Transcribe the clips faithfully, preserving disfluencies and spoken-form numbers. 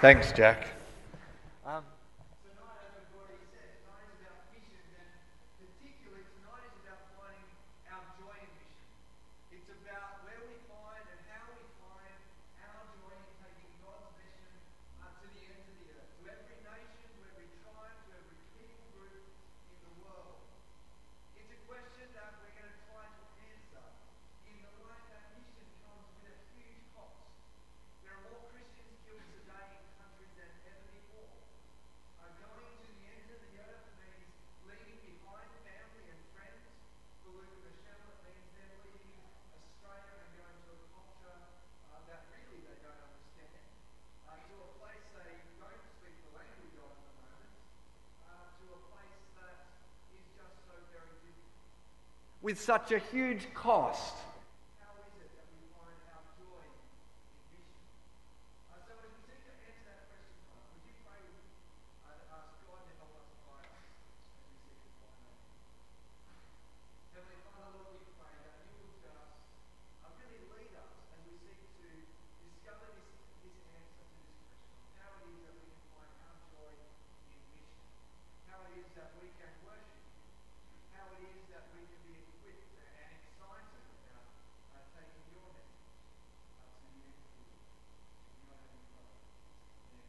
Thanks, Jack. Um, Tonight, as we've already said, tonight is about mission, and particularly tonight is about finding our joy in mission. It's about where we find and how we find our joy in taking God's mission uh, to the ends of the earth, to every nation, to every tribe, to every people group in the world. It's a question that we're going to try to answer in the light that mission comes with a huge cost. There are more Christians killed today in countries than ever before. Uh, going to the ends of the earth means leaving behind family and friends. For Luke and Michelle, it means them leaving Australia and going to a culture uh, that really they don't understand. Uh, to a place they don't speak the language of at the moment. Uh, to a place that is just so very different. With such a huge cost. How is it that we find our joy in mission? Uh, so as we seek to answer that question, tonight, would you pray with me uh, to ask God to help us guide us as we seek to find that? Heavenly Father, Lord, we pray that you would just uh, really lead us as we seek to discover this, this answer to this question. How it is that we can find our joy in mission. How it is that we can worship you. How it is that we can be equipped and excited about uh, taking your message uh, to the end of the world. In your name we pray. Amen.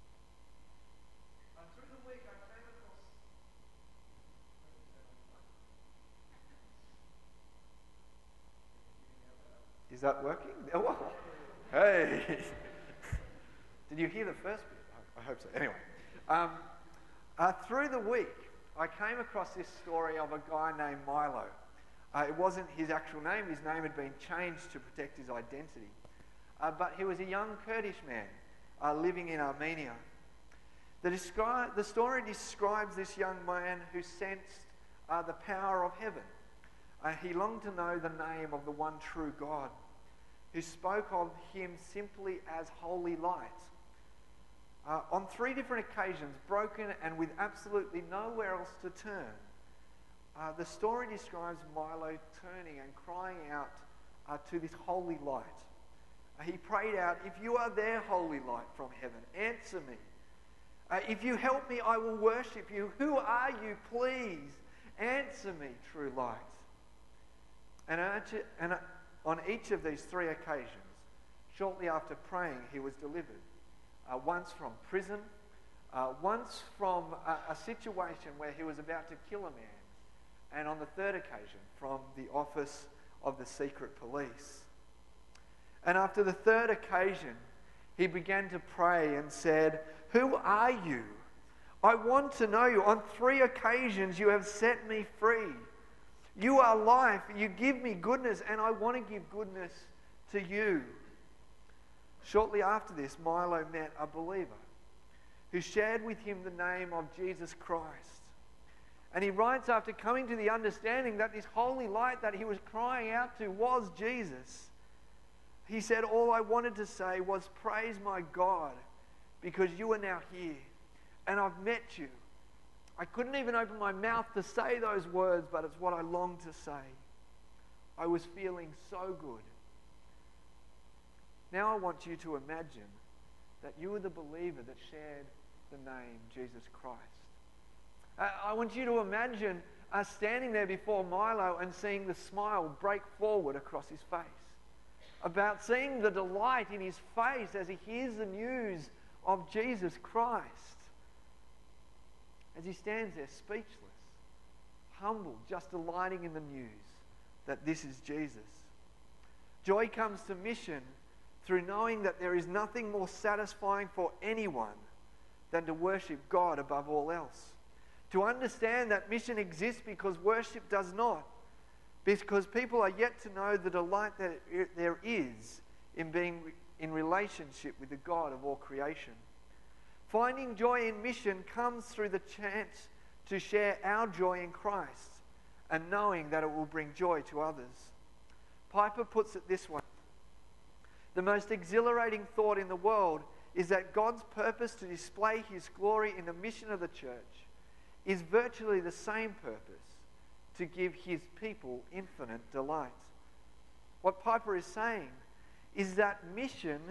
Uh, through the week I came across... Is that working? Oh, hey! Did you hear the first bit? I hope so. Anyway, um, uh, through the week I came across this story of a guy named Milo. Uh, it wasn't his actual name. His name had been changed to protect his identity. Uh, but he was a young Kurdish man uh, living in Armenia. The, descri- the story describes this young man who sensed uh, the power of heaven. Uh, he longed to know the name of the one true God, who spoke of him simply as holy light. Uh, on three different occasions, broken and with absolutely nowhere else to turn, uh, the story describes Milo turning and crying out uh, to this holy light. Uh, he prayed out, "If you are there, holy light from heaven, answer me. Uh, if you help me, I will worship you. Who are you? Please answer me, true light." And on each of these three occasions, shortly after praying, he was delivered. Uh, once from prison, uh, once from a, a situation where he was about to kill a man, and on the third occasion, from the office of the secret police. And after the third occasion, he began to pray and said, "Who are you? I want to know you. On three occasions you have set me free. You are life. You give me goodness, and I want to give goodness to you." Shortly after this, Milo met a believer who shared with him the name of Jesus Christ. And he writes, after coming to the understanding that this holy light that he was crying out to was Jesus, he said, "All I wanted to say was, praise my God, because you are now here, and I've met you. I couldn't even open my mouth to say those words, but it's what I longed to say. I was feeling so good." Now I want you to imagine that you were the believer that shared the name Jesus Christ. Uh, I want you to imagine us standing there before Milo and seeing the smile break forward across his face. About seeing the delight in his face as he hears the news of Jesus Christ. As he stands there speechless, humble, just delighting in the news that this is Jesus. Joy comes to mission through knowing that there is nothing more satisfying for anyone than to worship God above all else. To understand that mission exists because worship does not. Because people are yet to know the delight that there is in being in relationship with the God of all creation. Finding joy in mission comes through the chance to share our joy in Christ and knowing that it will bring joy to others. Piper puts it this way: the most exhilarating thought in the world is that God's purpose to display his glory in the mission of the church is virtually the same purpose, to give his people infinite delight. What Piper is saying is that mission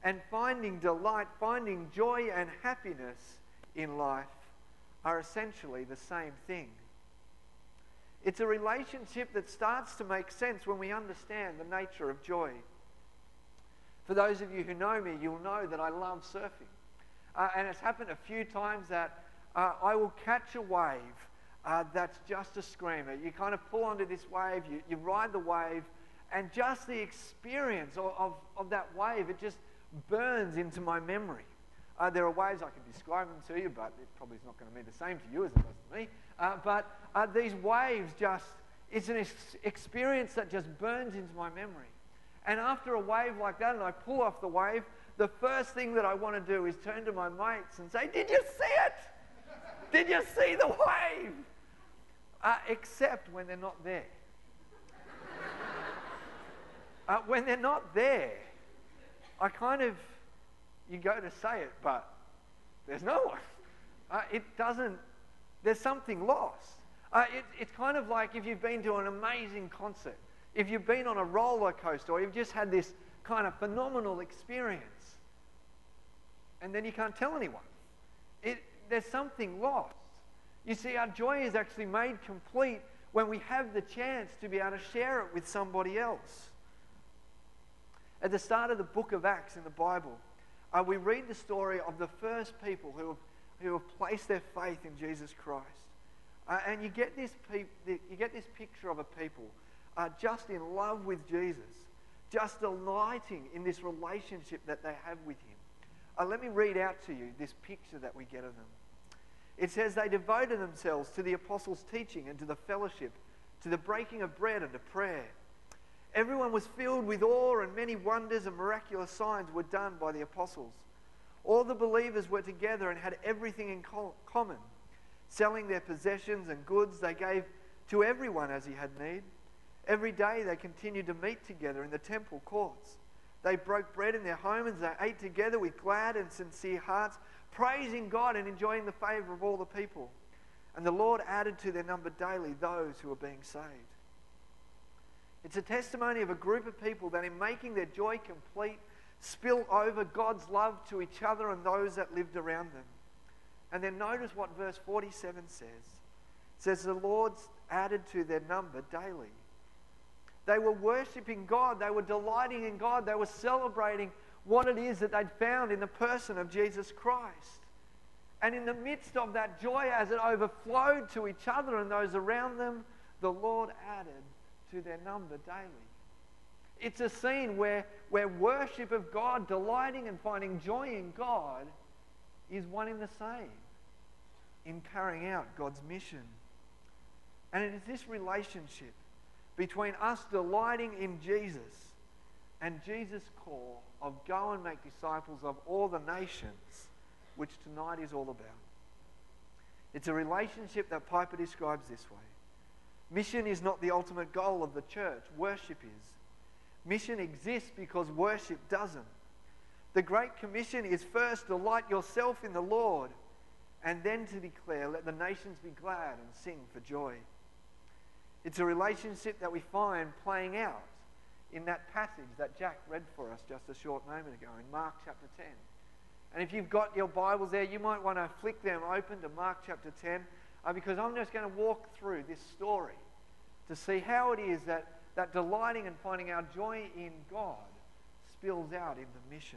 and finding delight, finding joy and happiness in life are essentially the same thing. It's a relationship that starts to make sense when we understand the nature of joy. For those of you who know me, you'll know that I love surfing. Uh, and it's happened a few times that uh, I will catch a wave uh, that's just a screamer. You kind of pull onto this wave, you, you ride the wave, and just the experience of, of, of that wave, it just burns into my memory. Uh, there are ways I can describe them to you, but it probably is not going to mean the same to you as it does to me. Uh, but uh, these waves just, it's an ex- experience that just burns into my memory. And after a wave like that, and I pull off the wave, the first thing that I want to do is turn to my mates and say, "Did you see it? Did you see the wave?" Uh, except when they're not there. uh, when they're not there, I kind of, you go to say it, but there's no one. Uh, it doesn't, there's something lost. Uh, it, it's kind of like if you've been to an amazing concert, if you've been on a roller coaster, or you've just had this kind of phenomenal experience, and then you can't tell anyone. It, there's something lost. You see, our joy is actually made complete when we have the chance to be able to share it with somebody else. At the start of the book of Acts in the Bible, uh, we read the story of the first people who have, who have placed their faith in Jesus Christ. Uh, and you get this peop- you get this picture of a people uh, just in love with Jesus, just delighting in this relationship that they have with him. Uh, let me read out to you this picture that we get of them. It says, "They devoted themselves to the apostles' teaching and to the fellowship, to the breaking of bread and to prayer. Everyone was filled with awe, and many wonders and miraculous signs were done by the apostles. All the believers were together and had everything in co- common. Selling their possessions and goods, they gave to everyone as he had need. Every day they continued to meet together in the temple courts. They broke bread in their homes, they ate together with glad and sincere hearts, praising God and enjoying the favour of all the people. And the Lord added to their number daily those who were being saved." It's a testimony of a group of people that in making their joy complete, spill over God's love to each other and those that lived around them. And then notice what verse forty-seven says. It says, "The Lord added to their number daily." They were worshipping God. They were delighting in God. They were celebrating what it is that they'd found in the person of Jesus Christ. And in the midst of that joy, as it overflowed to each other and those around them, the Lord added to their number daily. It's a scene where, where worship of God, delighting and finding joy in God, is one in the same in carrying out God's mission. And it is this relationship between us delighting in Jesus and Jesus' call of go and make disciples of all the nations, which tonight is all about. It's a relationship that Piper describes this way. Mission is not the ultimate goal of the church. Worship is. Mission exists because worship doesn't. The Great Commission is first delight yourself in the Lord, and then to declare, let the nations be glad and sing for joy. It's a relationship that we find playing out in that passage that Jack read for us just a short moment ago in Mark chapter ten. And if you've got your Bibles there, you might want to flick them open to Mark chapter ten, uh, because I'm just going to walk through this story to see how it is that, that delighting and finding our joy in God spills out in the mission.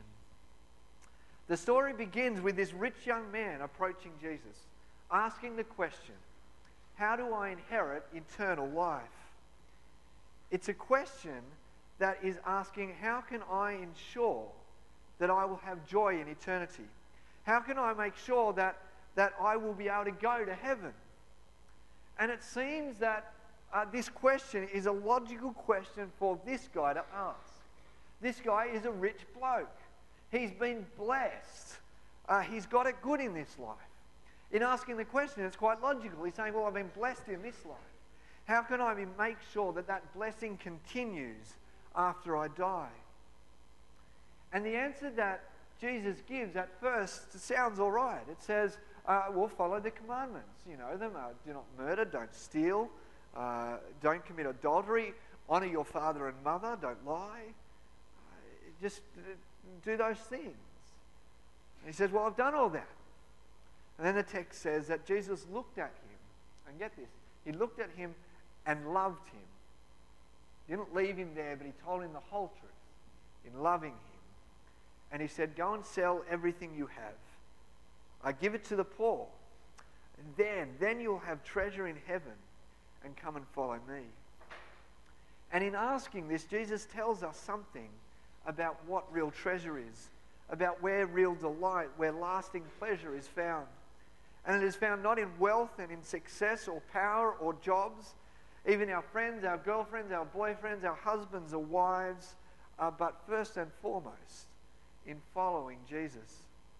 The story begins with this rich young man approaching Jesus, asking the question, how do I inherit eternal life? It's a question that is asking, how can I ensure that I will have joy in eternity? How can I make sure that, that I will be able to go to heaven? And it seems that uh, this question is a logical question for this guy to ask. This guy is a rich bloke. He's been blessed. Uh, he's got it good in this life. In asking the question, it's quite logical. He's saying, well, I've been blessed in this life. How can I make sure that that blessing continues after I die? And the answer that Jesus gives at first sounds all right. It says, uh, well, follow the commandments. You know them. Uh, do not murder, don't steal, uh, don't commit adultery, honour your father and mother, don't lie. Uh, just do those things? And he says, well, I've done all that. And then the text says that Jesus looked at him, and get this, he looked at him and loved him. He didn't leave him there, but he told him the whole truth in loving him. And he said, go and sell everything you have. I give it to the poor. And then, then you'll have treasure in heaven, and come and follow me. And in asking this, Jesus tells us something about what real treasure is, about where real delight, where lasting pleasure is found. And it is found not in wealth and in success or power or jobs, even our friends, our girlfriends, our boyfriends, our husbands or wives, uh, but first and foremost in following Jesus.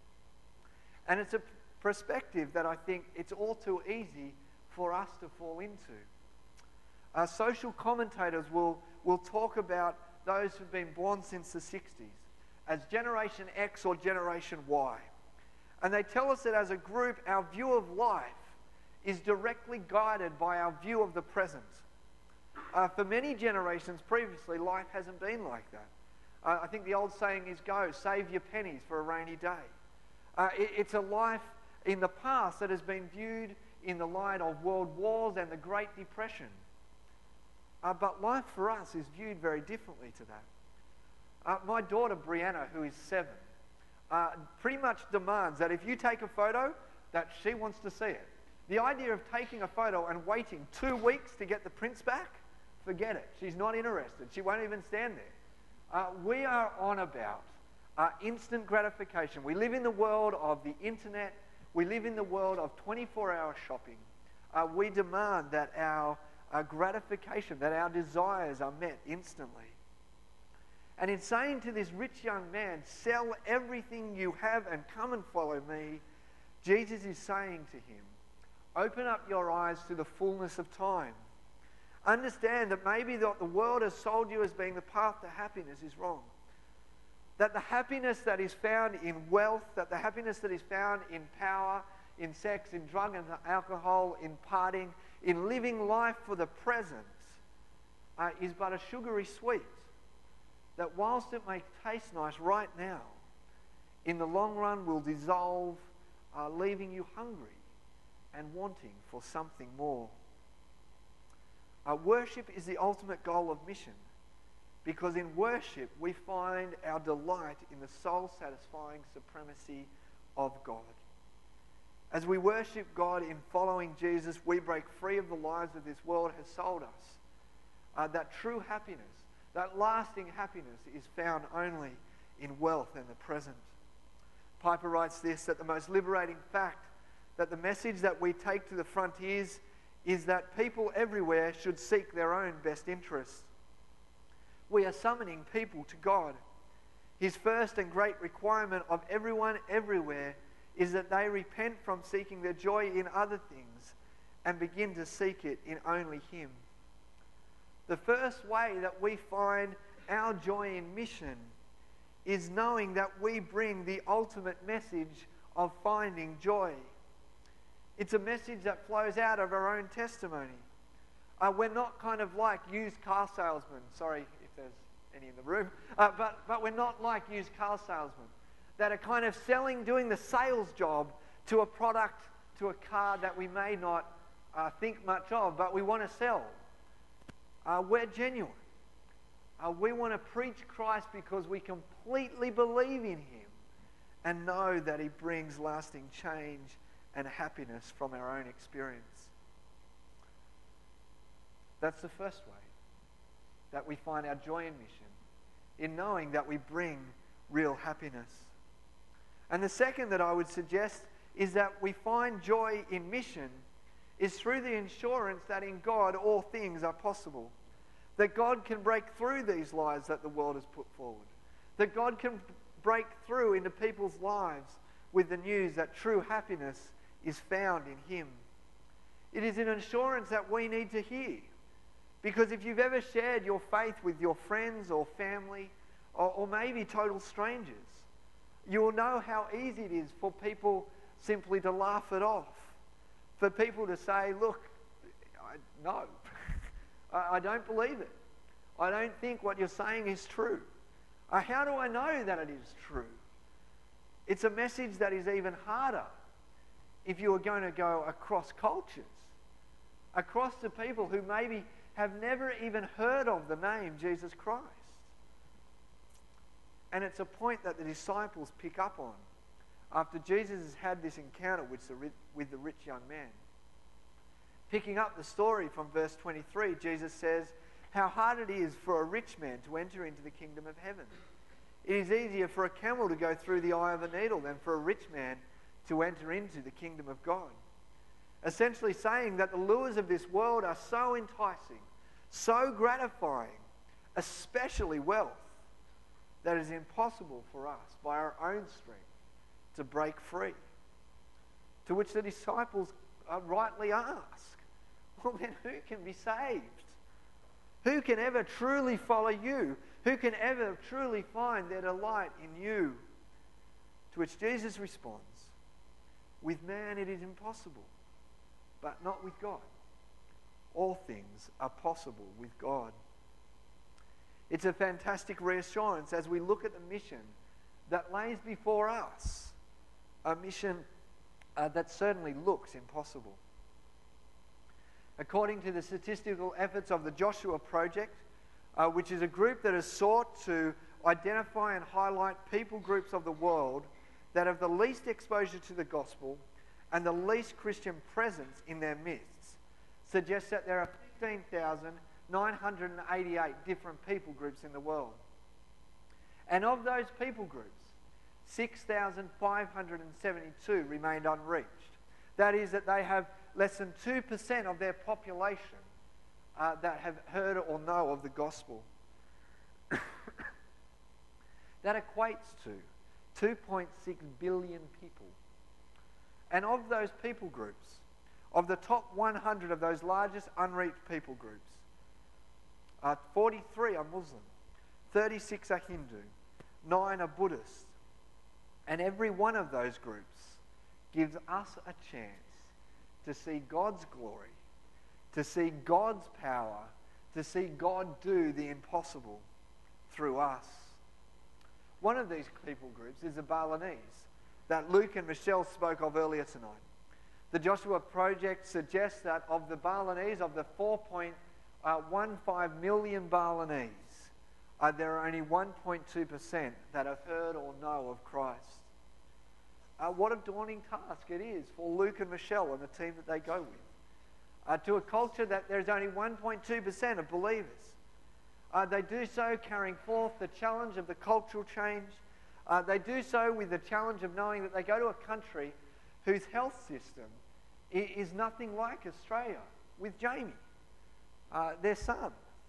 And it's a perspective that I think it's all too easy for us to fall into. Uh, social commentators will, will talk about those who've been born since the sixties as Generation X or Generation Y. And they tell us that as a group, our view of life is directly guided by our view of the present. Uh, for many generations previously, life hasn't been like that. Uh, I think the old saying is, go, save your pennies for a rainy day. Uh, it, it's a life in the past that has been viewed in the light of world wars and the Great Depression. Uh, but life for us is viewed very differently to that. Uh, my daughter, Brianna, who is seven, uh, pretty much demands that if you take a photo, that she wants to see it. The idea of taking a photo and waiting two weeks to get the prints back, forget it. She's not interested. She won't even stand there. Uh, we are on about uh, instant gratification. We live in the world of the internet. We live in the world of twenty-four hour shopping. Uh, we demand that our uh, gratification, that our desires are met instantly. And in saying to this rich young man, sell everything you have and come and follow me, Jesus is saying to him, open up your eyes to the fullness of time. Understand that maybe what the world has sold you as being the path to happiness is wrong. That the happiness that is found in wealth, that the happiness that is found in power, in sex, in drug and alcohol, in partying, in living life for the present, uh, is but a sugary sweet. That whilst it may taste nice right now, in the long run will dissolve, uh, leaving you hungry and wanting for something more. Uh, worship is the ultimate goal of mission, because in worship we find our delight in the soul-satisfying supremacy of God. As we worship God in following Jesus, we break free of the lies that this world has sold us. Uh, that true happiness, that lasting happiness is found only in wealth and the present. Piper writes this, that the most liberating fact that the message that we take to the frontiers is that people everywhere should seek their own best interests. We are summoning people to God. His first and great requirement of everyone everywhere is that they repent from seeking their joy in other things and begin to seek it in only Him. The first way that we find our joy in mission is knowing that we bring the ultimate message of finding joy. It's a message that flows out of our own testimony. Uh, we're not kind of like used car salesmen. Sorry if there's any in the room. Uh, but, but we're not like used car salesmen that are kind of selling, doing the sales job to a product, to a car that we may not uh, think much of, but we want to sell. Uh, we're genuine. Uh, we want to preach Christ because we completely believe in Him and know that He brings lasting change and happiness from our own experience. That's the first way that we find our joy in mission, in knowing that we bring real happiness. And the second that I would suggest is that we find joy in mission is through the assurance that in God all things are possible. That God can break through these lies that the world has put forward. That God can break through into people's lives with the news that true happiness is found in Him. It is an assurance that we need to hear. Because if you've ever shared your faith with your friends or family, or, or maybe total strangers, you will know how easy it is for people simply to laugh it off. For people to say, look, I, no, I, I don't believe it. I don't think what you're saying is true. Uh, how do I know that it is true? It's a message that is even harder if you are going to go across cultures, across to people who maybe have never even heard of the name Jesus Christ. And it's a point that the disciples pick up on after Jesus has had this encounter with the, with the rich young man. Picking up the story from verse twenty-three, Jesus says how hard it is for a rich man to enter into the kingdom of heaven. It is easier for a camel to go through the eye of a needle than for a rich man to enter into the kingdom of God. Essentially saying that the lures of this world are so enticing, so gratifying, especially wealth, that it is impossible for us by our own strength to break free. To which the disciples uh, rightly ask, well then who can be saved? Who can ever truly follow you? Who can ever truly find their delight in you? To which Jesus responds, with man it is impossible, but not with God. All things are possible with God. It's a fantastic reassurance as we look at the mission that lays before us, a mission uh, that certainly looks impossible. According to the statistical efforts of the Joshua Project, uh, which is a group that has sought to identify and highlight people groups of the world that have the least exposure to the gospel and the least Christian presence in their midst, suggests that there are fifteen thousand nine hundred eighty-eight different people groups in the world. And of those people groups, six thousand five hundred seventy-two remained unreached. That is, that they have less than two percent of their population uh, that have heard or know of the gospel. That equates to two point six billion people. And of those people groups, of the top one hundred of those largest unreached people groups, uh, forty-three are Muslim, thirty-six are Hindu, nine are Buddhist. And every one of those groups gives us a chance to see God's glory, to see God's power, to see God do the impossible through us. One of these people groups is the Balinese that Luke and Michelle spoke of earlier tonight. The Joshua Project suggests that of the Balinese, of the four point one five million Balinese, uh, there are only one point two percent that have heard or know of Christ. Uh, what a daunting task it is for Luke and Michelle and the team that they go with. Uh, to a culture that there's only one point two percent of believers. Uh, they do so carrying forth the challenge of the cultural change. Uh, they do so with the challenge of knowing that they go to a country whose health system i- is nothing like Australia, with Jamie, uh, their son.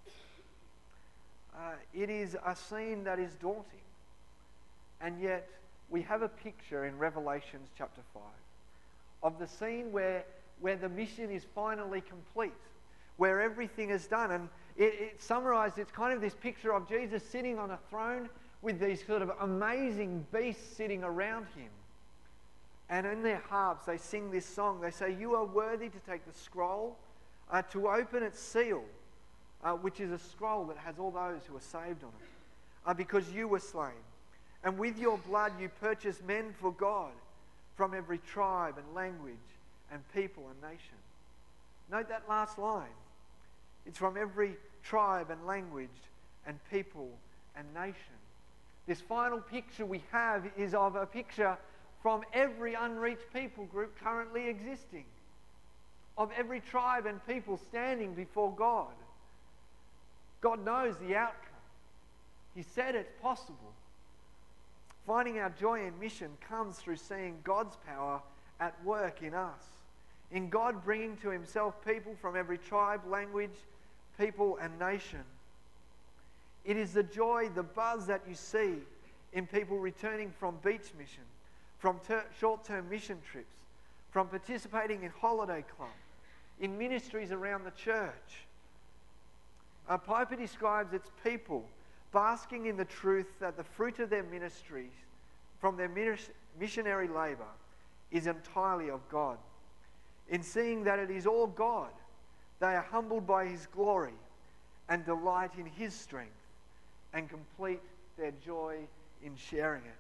Uh, it is a scene that is daunting. And yet, we have a picture in Revelation chapter five of the scene where, where the mission is finally complete, where everything is done. And it, it summarized, it's kind of this picture of Jesus sitting on a throne with these sort of amazing beasts sitting around him. And in their harps, they sing this song. They say, "You are worthy to take the scroll, uh, to open its seal, uh, which is a scroll that has all those who are saved on it, uh, because you were slain. And with your blood you purchased men for God from every tribe and language and people and nation." Note that last line. It's from every tribe and language and people and nation. This final picture we have is of a picture from every unreached people group currently existing, of every tribe and people standing before God. God knows the outcome. He said it's possible. Finding our joy in mission comes through seeing God's power at work in us, in God bringing to himself people from every tribe, language, people and nation. It is the joy, the buzz that you see in people returning from beach mission, from ter- short-term mission trips, from participating in holiday club, in ministries around the church. Uh, Piper describes its people basking in the truth that the fruit of their ministries, from their missionary labour, is entirely of God. In seeing that it is all God, they are humbled by his glory and delight in his strength and complete their joy in sharing it.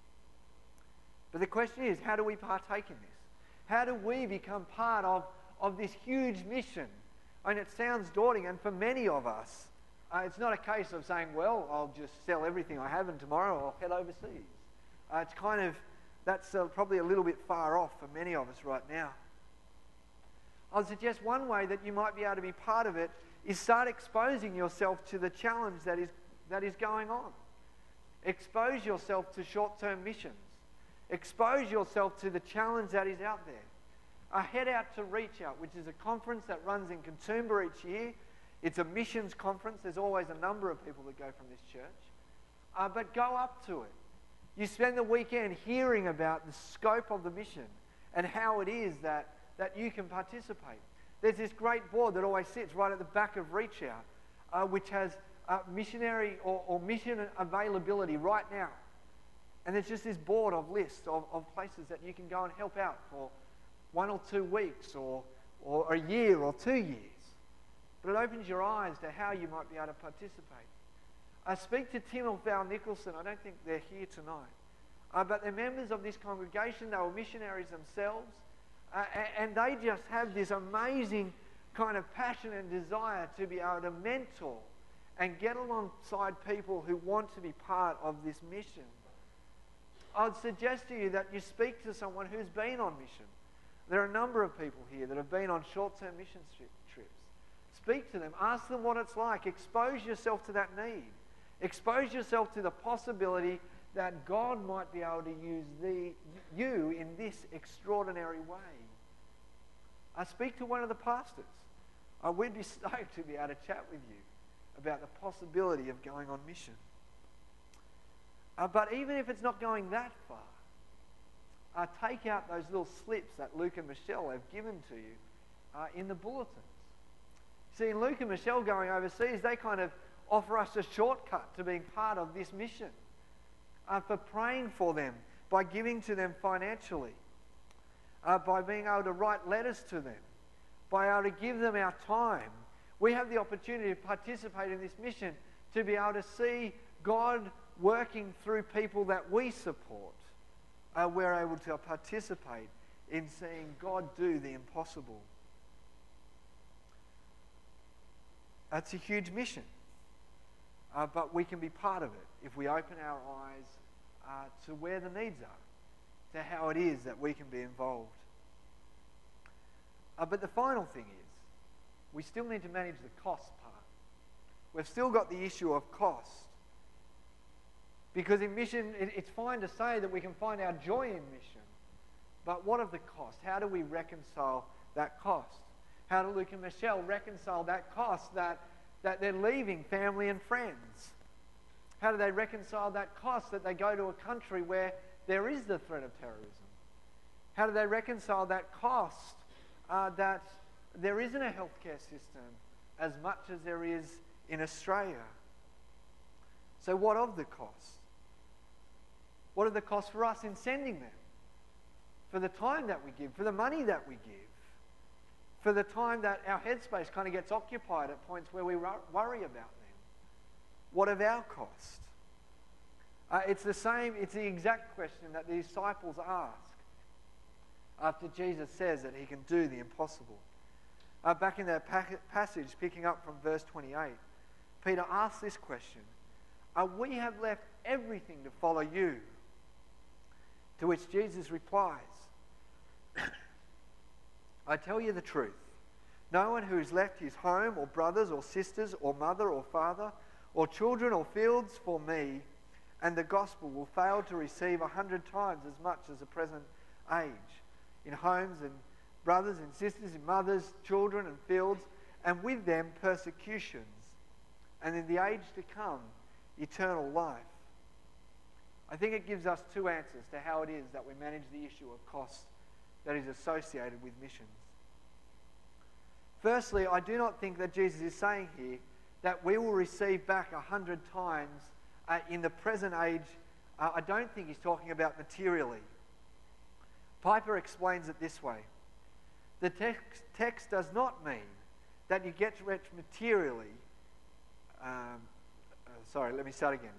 But the question is, how do we partake in this? How do we become part of, of this huge mission? I mean, it sounds daunting, and for many of us, uh, it's not a case of saying, well, I'll just sell everything I have and tomorrow I'll head overseas. Uh, it's kind of, that's uh, probably a little bit far off for many of us right now. I'd suggest one way that you might be able to be part of it is start exposing yourself to the challenge that is, that is going on. Expose yourself to short-term missions. Expose yourself to the challenge that is out there. Uh, head out to Reach Out, which is a conference that runs in Katoomba each year. It's a missions conference. There's always a number of people that go from this church. Uh, but go up to it. You spend the weekend hearing about the scope of the mission and how it is that, that you can participate. There's this great board that always sits right at the back of Reach Out, uh, which has uh, missionary or, or mission availability right now. And there's just this board of lists of, of places that you can go and help out for one or two weeks or, or a year or two years. But it opens your eyes to how you might be able to participate. I speak to Tim or Val Nicholson. I don't think they're here tonight. Uh, but they're members of this congregation. They were missionaries themselves. Uh, and they just have this amazing kind of passion and desire to be able to mentor and get alongside people who want to be part of this mission. I'd suggest to you that you speak to someone who's been on mission. There are a number of people here that have been on short-term mission trips. Speak to them. Ask them what it's like. Expose yourself to that need. Expose yourself to the possibility that God might be able to use the, you in this extraordinary way. I speak to one of the pastors. Uh, we'd be stoked to be able to chat with you about the possibility of going on mission. Uh, but even if it's not going that far, uh, take out those little slips that Luke and Michelle have given to you uh, in the bulletins. See, in Luke and Michelle going overseas, they kind of offer us a shortcut to being part of this mission, uh, for praying for them, by giving to them financially, uh, by being able to write letters to them, by able to give them our time. We have the opportunity to participate in this mission, to be able to see God working through people that we support. Uh, we're able to participate in seeing God do the impossible. That's a huge mission. Uh, but we can be part of it if we open our eyes uh, to where the needs are, to how it is that we can be involved. Uh, but the final thing is, we still need to manage the cost part. We've still got the issue of cost. Because in mission, it, it's fine to say that we can find our joy in mission. But what of the cost? How do we reconcile that cost? How do Luke and Michelle reconcile that cost that, that they're leaving family and friends? How do they reconcile that cost that they go to a country where there is the threat of terrorism? How do they reconcile that cost uh, that there isn't a healthcare system as much as there is in Australia? So what of the cost? What are the costs for us in sending them? For the time that we give, for the money that we give, for the time that our headspace kind of gets occupied at points where we worry about them. What of our cost? Uh, it's the same, it's the exact question that the disciples ask after Jesus says that he can do the impossible. Uh, back in that pa- passage, picking up from verse twenty-eight, Peter asks this question, uh, we have left everything to follow you. To which Jesus replies, I tell you the truth. No one who has left his home or brothers or sisters or mother or father or children or fields for me and the gospel will fail to receive a hundred times as much as the present age in homes and brothers and sisters and mothers, children and fields, and with them persecutions, and in the age to come, eternal life. I think it gives us two answers to how it is that we manage the issue of cost that is associated with missions. Firstly, I do not think that Jesus is saying here that we will receive back a hundred times uh, in the present age. Uh, I don't think he's talking about materially. Piper explains it this way. The text, text does not mean that you get rich materially. Um, uh, sorry, let me start again.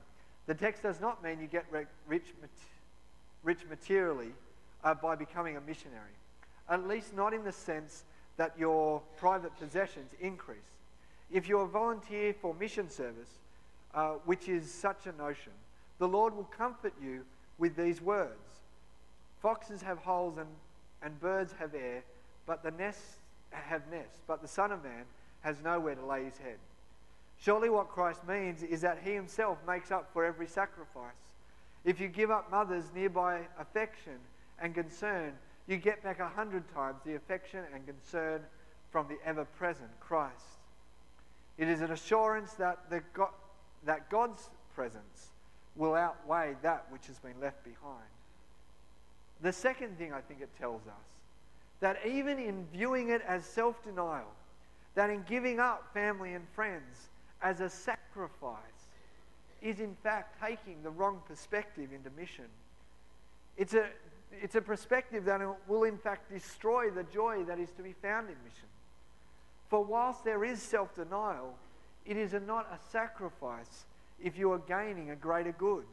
The text does not mean you get rich, rich materially uh, by becoming a missionary, at least not in the sense that your private possessions increase. If you're a volunteer for mission service, uh, which is such a notion, the Lord will comfort you with these words. Foxes have holes and, and birds have air, but the nests have nests, but the Son of Man has nowhere to lay his head. Surely what Christ means is that he himself makes up for every sacrifice. If you give up mother's nearby affection and concern, you get back a hundred times the affection and concern from the ever-present Christ. It is an assurance that, the God, that God's presence will outweigh that which has been left behind. The second thing I think it tells us, that even in viewing it as self-denial, that in giving up family and friends as a sacrifice is in fact taking the wrong perspective into mission. It's a, it's a perspective that will in fact destroy the joy that is to be found in mission. For whilst there is self-denial, it is a, not a sacrifice if you are gaining a greater good.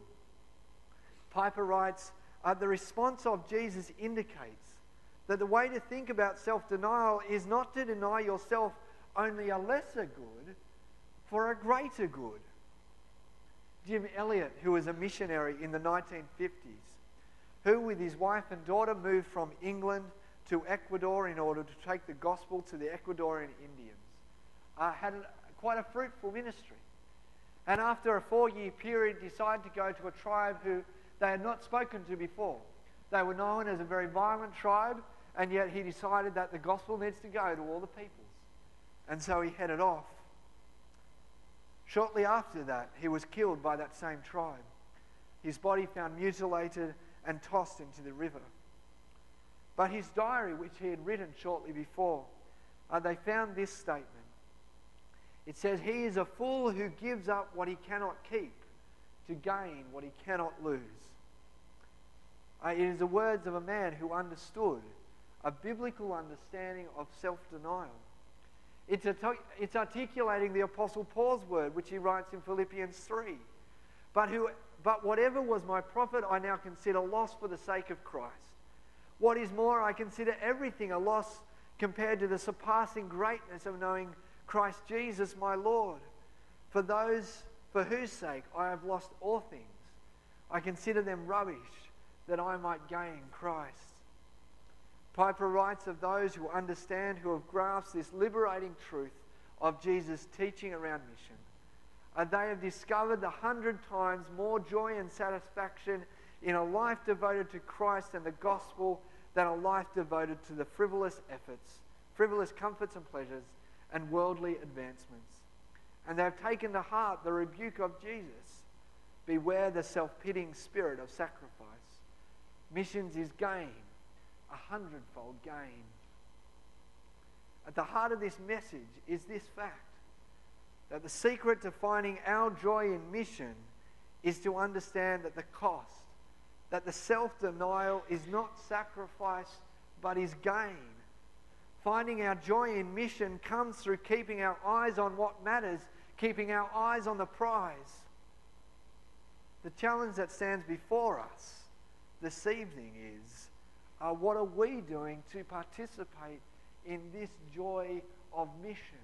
Piper writes, uh, the response of Jesus indicates that the way to think about self-denial is not to deny yourself only a lesser good, for a greater good. Jim Elliot, who was a missionary in the nineteen fifties, who with his wife and daughter moved from England to Ecuador in order to take the gospel to the Ecuadorian Indians, uh, had a, quite a fruitful ministry. And after a four-year period, decided to go to a tribe who they had not spoken to before. They were known as a very violent tribe, and yet he decided that the gospel needs to go to all the peoples. And so he headed off. Shortly after that, he was killed by that same tribe. His body found mutilated and tossed into the river. But his diary, which he had written shortly before, uh, they found this statement. It says, he is a fool who gives up what he cannot keep to gain what he cannot lose. Uh, it is the words of a man who understood a biblical understanding of self-denial. It's, it's articulating the Apostle Paul's word, which he writes in Philippians three. But, who, but whatever was my profit, I now consider loss for the sake of Christ. What is more, I consider everything a loss compared to the surpassing greatness of knowing Christ Jesus my Lord. For those for whose sake I have lost all things, I consider them rubbish, that I might gain Christ. Piper writes of those who understand, who have grasped this liberating truth of Jesus' teaching around mission, and they have discovered the hundred times more joy and satisfaction in a life devoted to Christ and the gospel than a life devoted to the frivolous efforts, frivolous comforts and pleasures, and worldly advancements. And they have taken to heart the rebuke of Jesus. Beware the self-pitying spirit of sacrifice. Missions is gain, a hundredfold gain. At the heart of this message is this fact, that the secret to finding our joy in mission is to understand that the cost, that the self-denial is not sacrifice but is gain. Finding our joy in mission comes through keeping our eyes on what matters, keeping our eyes on the prize. The challenge that stands before us this evening is, uh, what are we doing to participate in this joy of mission?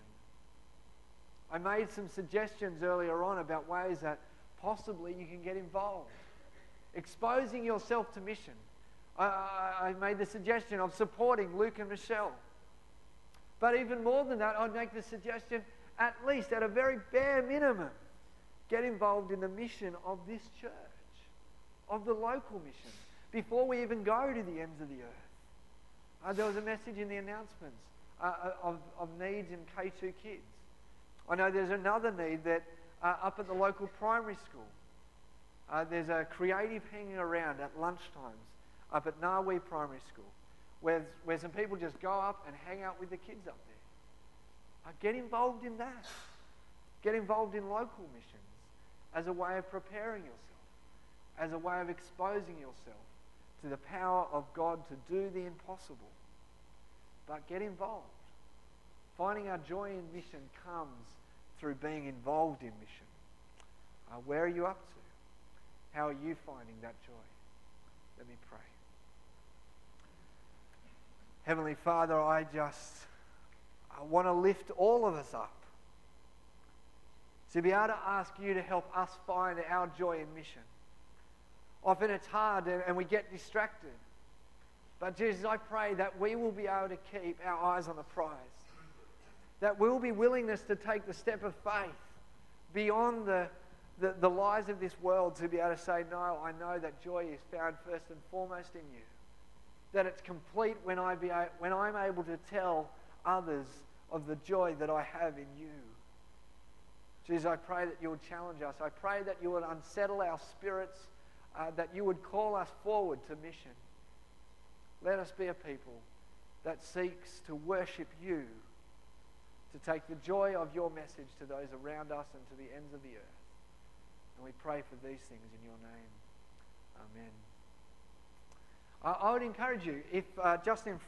I made some suggestions earlier on about ways that possibly you can get involved. Exposing yourself to mission. I, I, I made the suggestion of supporting Luke and Michelle. But even more than that, I'd make the suggestion, at least at a very bare minimum, get involved in the mission of this church, of the local mission, before we even go to the ends of the earth. Uh, there was a message in the announcements uh, of, of needs in K two kids. I know there's another need that uh, up at the local primary school. Uh, there's a creative hanging around at lunchtimes up at Narwee Primary School, where, where some people just go up and hang out with the kids up there. Uh, get involved in that. Get involved in local missions as a way of preparing yourself, as a way of exposing yourself to the power of God to do the impossible. But get involved. Finding our joy in mission comes through being involved in mission. Uh, where are you up to? How are you finding that joy? Let me pray. Heavenly Father, I just I want to lift all of us up to be able to ask you to help us find our joy in mission. Often it's hard and, and we get distracted. But Jesus, I pray that we will be able to keep our eyes on the prize. That we'll be willingness to take the step of faith beyond the, the, the lies of this world to be able to say, no, I know that joy is found first and foremost in you. That it's complete when, I be, when I'm able to tell others of the joy that I have in you. Jesus, I pray that you would challenge us. I pray that you would unsettle our spirits, uh, that you would call us forward to mission. Let us be a people that seeks to worship you, to take the joy of your message to those around us and to the ends of the earth. And we pray for these things in your name. Amen. I, I would encourage you, if uh, just in